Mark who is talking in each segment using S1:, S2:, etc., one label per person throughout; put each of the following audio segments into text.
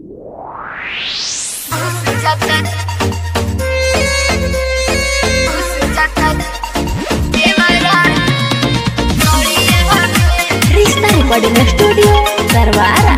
S1: Risna Recording Studio, Tarwara.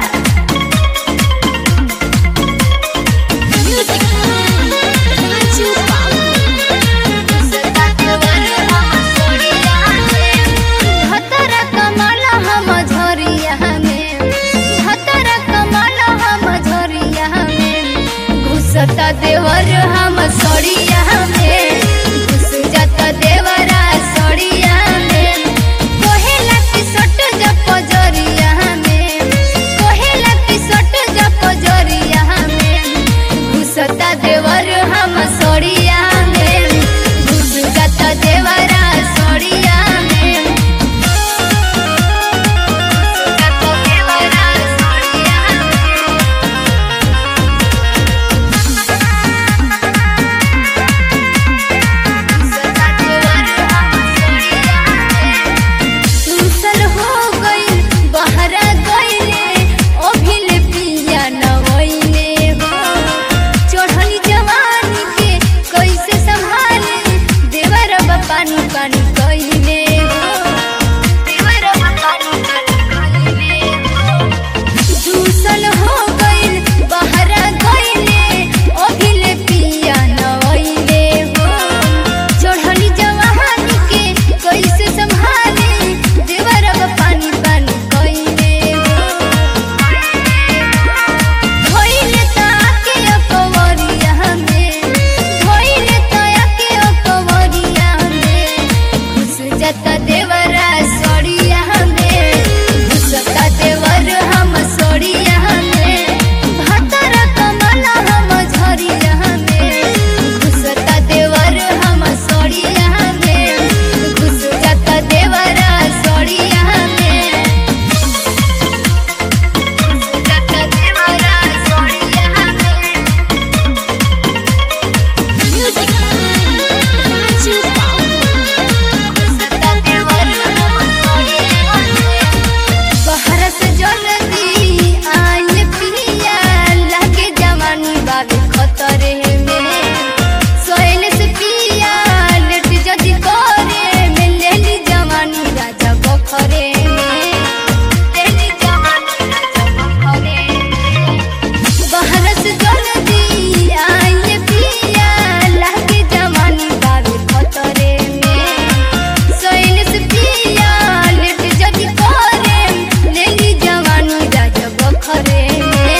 S2: घुसता देवर हम सड़िया में, घुस जाता देवरा सड़िया में। कहेला कि सट जा पजरिया में, कहेला कि सट जा पजरिया में। घुसता देवर हम सड़िया में, घुस जाता देवरा सड़िया में। घुस जाता देवरा सड़िया में। तुसल हो गइल बहरा गइले, अभिल पिया न होइले हो। चढ़ली जवानी के कैसे संभाले, देवरबा पानी पानी कइले हो। देवरबा पानी पानी कइले हो। तुसल हो गइल बहरा गइले, अभिल पिया न होइले हो। चढ़ली जवानी के कैसे संभाले, देवरबा पानी पानी कइले हो। धोइले ताके अकवरिया में, धोइले ताके अकवरिया में। घुस जाता देवरा सड़िया में, घुसता देवर हम सड़िया में। भातरा कमला हम झरिया में, घुसता देवर हम सड़िया में। घुस जाता देवरा सड़िया में, घुस जाता देवरा सड़िया में। घुसता देवर हम सड़िया में। बहरा से जल्दी आइल पिया, लागे जवानी बाबे खतरे में। सोइल से पिया लेट जदी करे में, लेली जवानी राजा बखरे में। लेली जवानी राजा बखरे में। बहरा से जल्दी आइल पिया, लागे जवानी बाबे खतरे में। सोइल से पिया लेट जदी करे, लेली जवानी राजा बखरे में।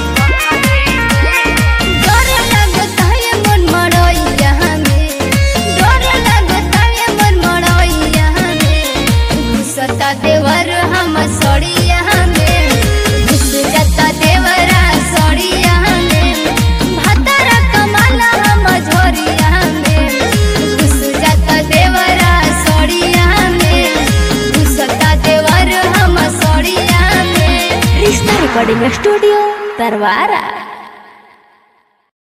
S2: डर लागता है मन मड़ैया में, डर लागता है मन मड़ैया में। घुसता देवर हम सड़िया में, घुस जाता देवरा सड़िया में। भातरा कमला हम झरिया में, घुस जाता देवरा सड़िया में। घुसता देवर हम सड़िया में।
S1: Risna Recording Studio, Tarwara.